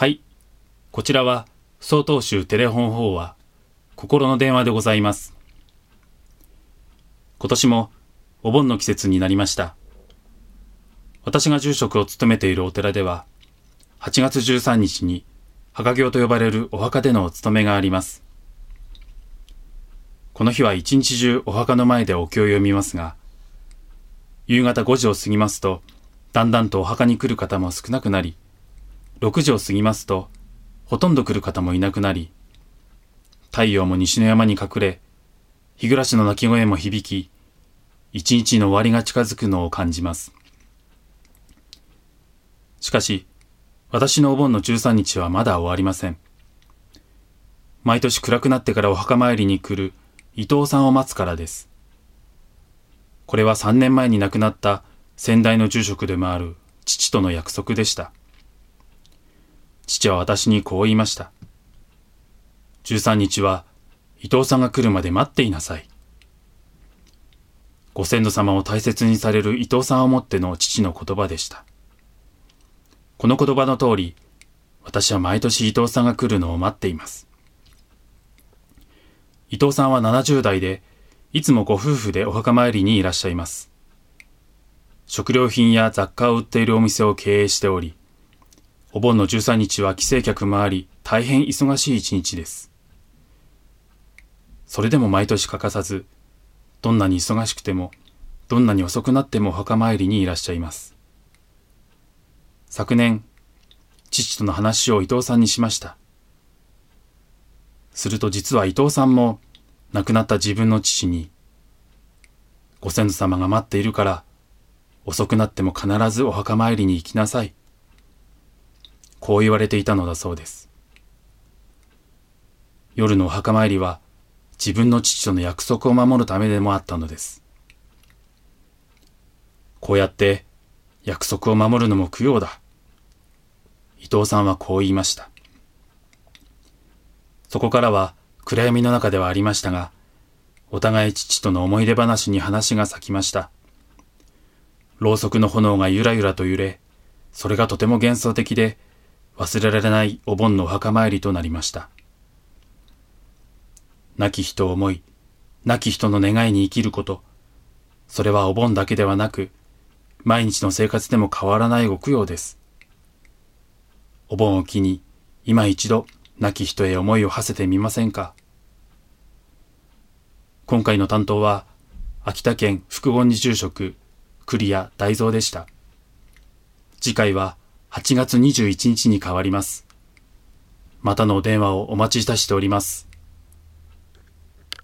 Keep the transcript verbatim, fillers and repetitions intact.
はい、こちらは曹洞宗テレフォン法話心の電話でございます。今年もお盆の季節になりました。私が住職を務めているお寺では、はちがつじゅうさんにちに墓行と呼ばれるお墓でのお勤めがあります。この日は一日中お墓の前でお経を読みますが、夕方ごじを過ぎますと、だんだんとお墓に来る方も少なくなり、ろくじを過ぎますと、ほとんど来る方もいなくなり、太陽も西の山に隠れ、日暮らしの鳴き声も響き、一日の終わりが近づくのを感じます。しかし、私のお盆のじゅうさんにちはまだ終わりません。毎年暗くなってからお墓参りに来る伊藤さんを待つからです。これはさんねんまえに亡くなった先代の住職でもある父との約束でした。父は私にこう言いました。じゅうさんにちは伊藤さんが来るまで待っていなさい。ご先祖様を大切にされる伊藤さんをもっての父の言葉でした。この言葉の通り、私は毎年伊藤さんが来るのを待っています。伊藤さんはななじゅうだいで、いつもご夫婦でお墓参りにいらっしゃいます。食料品や雑貨を売っているお店を経営しており、お盆のじゅうさんにちは帰省客もあり、大変忙しい一日です。それでも毎年欠かさず、どんなに忙しくても、どんなに遅くなってもお墓参りにいらっしゃいます。昨年、父との話を伊藤さんにしました。すると実は伊藤さんも、亡くなった自分の父に、ご先祖様が待っているから、遅くなっても必ずお墓参りに行きなさい。こう言われていたのだそうです。夜のお墓参りは、自分の父との約束を守るためでもあったのです。こうやって約束を守るのも供養だ。伊藤さんはこう言いました。そこからは暗闇の中ではありましたが、お互い父との思い出話に話が咲きました。ろうそくの炎がゆらゆらと揺れ、それがとても幻想的で忘れられないお盆のお墓参りとなりました。亡き人を思い、亡き人の願いに生きること、それはお盆だけではなく、毎日の生活でも変わらないご供養です。お盆を機に、今一度、亡き人へ思いを馳せてみませんか。今回の担当は、秋田県福厳寺住職、栗谷大蔵でした。次回ははちがつにじゅういちにちに変わります。またのお電話をお待ちいたしております。